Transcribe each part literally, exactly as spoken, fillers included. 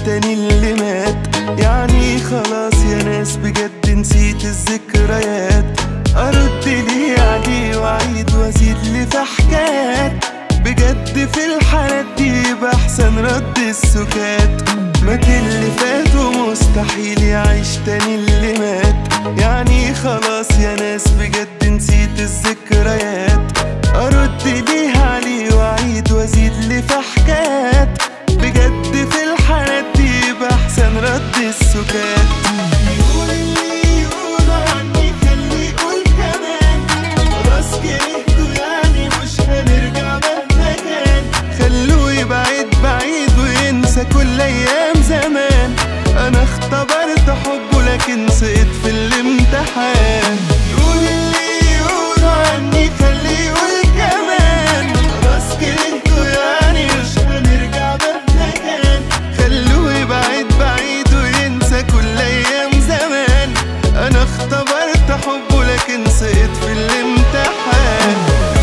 تاني اللي مات. يعني خلاص يا ناس بجد نسيت الذكريات، ارد ليه عليه واعيد وازيد لي في حكايات. بجد في الحالات دي بحسن رد السكات. مات اللي فات ومستحيل يعيش تاني اللي مات. يعني خلاص يا ناس بجد نسيت الذكريات، ارد ليه عليه واعيد وازيد لي في حكايات. بجد في الحالات دي بحسن رد السكات. يقول اللي يقولوا عني خليه يقول كمان، خلاص كرهته يعني مش هنرجع مهما كان. خلوه يبعد بعيد وينسى كل ايام زمان. انا اختبرت حبه لكن سقط في الامتحان. يقول اللي يقولوا عني خليه يقول كمان، خلاص كرهته يعني مش هنرجع مهما كان. خلوه يبعد بعيد وينسى كل ايام زمان. انا اختبرت حبه لكن سقط في الامتحان.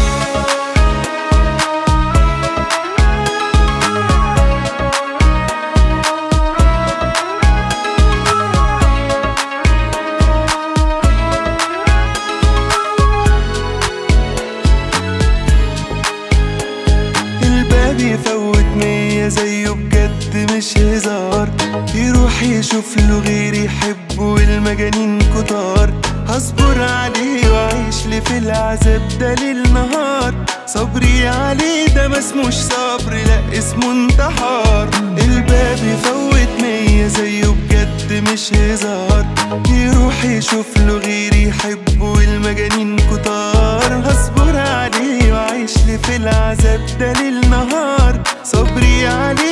يفوت مية زيه بجد مش هزار. يروح يشوف له غير يحبه والمجانين كتار. هصبر عليه وعيش لي في العذاب ده ليل نهار. صبري عليه ده ما اسموش صبر لا اسمه انتحار. الباب يفوت مية زيه بجد مش هزار. يروح يشوف له غير يحبه والمجانين كتار. هصبر عليه وعيش لي في العذاب ده ليل نهار. صبري عليه